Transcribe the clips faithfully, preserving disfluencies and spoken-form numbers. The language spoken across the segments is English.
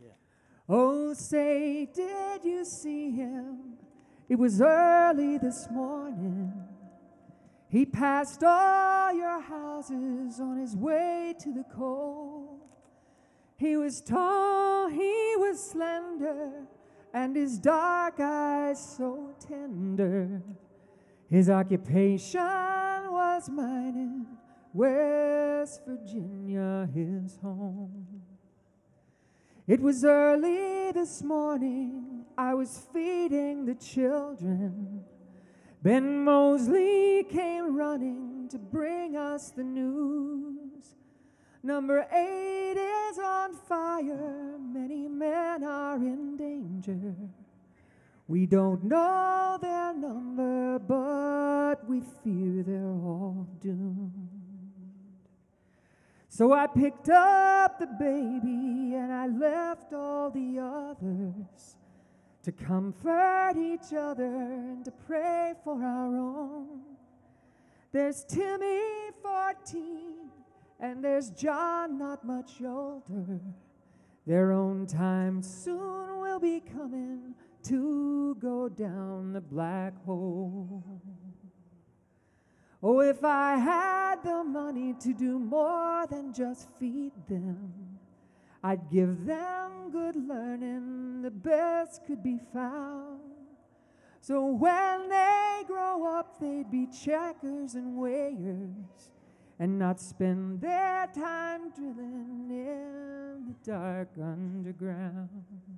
Oh, say, did you see him? It was early this morning. He passed all your houses on his way to the coal. He was tall, he was slender, and his dark eyes so tender. His occupation was mining, West Virginia his home. It was early this morning, I was feeding the children. Ben Mosley came running to bring us the news. Number eight is on fire, many men are in danger. We don't know their number, but we fear they're all doomed. So I picked up the baby and I left all the others to comfort each other and to pray for our own. There's Timmy, fourteen, and there's John, not much older. Their own time soon will be coming to go down the black hole. Oh, if I had the money to do more than just feed them, I'd give them good learning, the best could be found. So when they grow up, they'd be checkers and weighers and not spend their time drilling in the dark underground.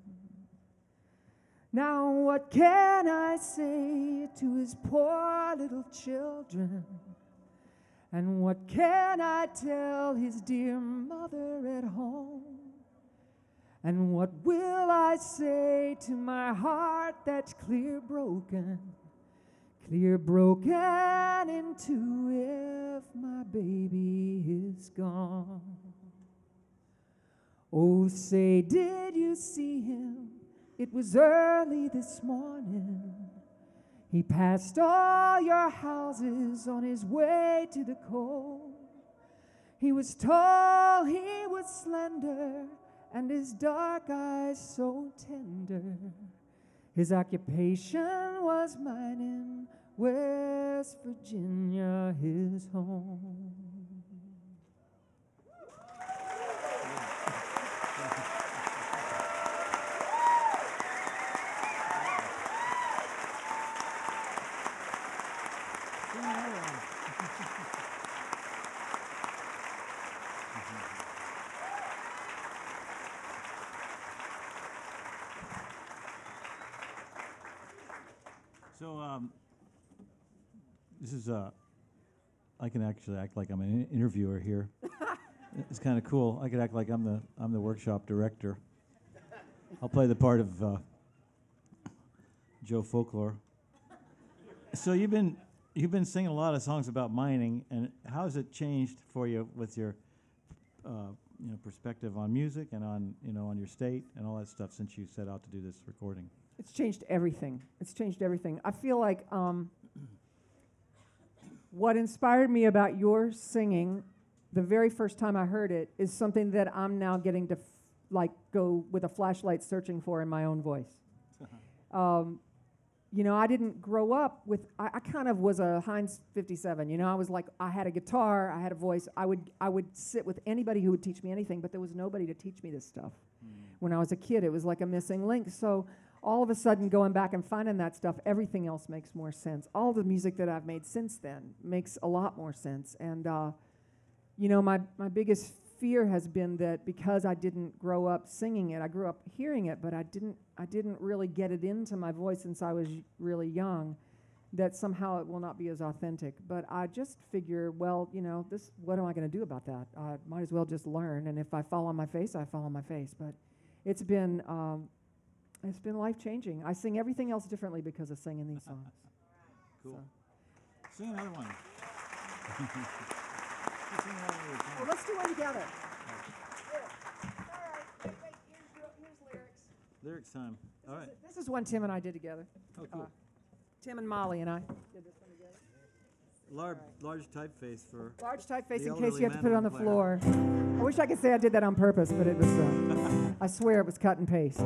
Now what can I say to his poor little children? And what can I tell his dear mother at home? And what will I say to my heart that's clear broken, clear broken in two if my baby is gone? Oh, say, did you see him? It was early this morning. He passed all your houses on his way to the coal. He was tall, he was slender, and his dark eyes so tender. His occupation was mining, West Virginia his home. So um, this is, uh, I can actually act like I'm an in- interviewer here. It's kind of cool. I could act like I'm the I'm the workshop director. I'll play the part of uh, Joe Folklore. So you've been you've been singing a lot of songs about mining, and how has it changed for you with your uh, you know perspective on music and on you know on your state and all that stuff since you set out to do this recording? It's changed everything. It's changed everything. I feel like um, what inspired me about your singing the very first time I heard it is something that I'm now getting to f- like go with a flashlight searching for in my own voice. um, you know, I didn't grow up with, I, I kind of was a Heinz fifty-seven. You know, I was like, I had a guitar, I had a voice. I would I would sit with anybody who would teach me anything, but there was nobody to teach me this stuff. Mm. When I was a kid, it was like a missing link. So all of a sudden, going back and finding that stuff, everything else makes more sense. All the music that I've made since then makes a lot more sense. And, uh, you know, my, my biggest fear has been that because I didn't grow up singing it, I grew up hearing it, but I didn't, I didn't really get it into my voice since I was y- really young, that somehow it will not be as authentic. But I just figure, well, you know, this, what am I going to do about that? I might as well just learn. And if I fall on my face, I fall on my face. But it's been... Um, It's been life-changing. I sing everything else differently because of singing these songs. Cool. So. Sing another one. Sing another one. Well, let's do one together. All right, wait, wait, here's, your, here's lyrics. Lyrics time. This All is right. it. This is one Tim and I did together. Oh, cool. Uh, Tim and Molly and I did this one together. Large, large typeface for. Large typeface The in case you have to put it on the elderly floor. I wish I could say I did that on purpose, but it was, uh, I swear it was cut and paste.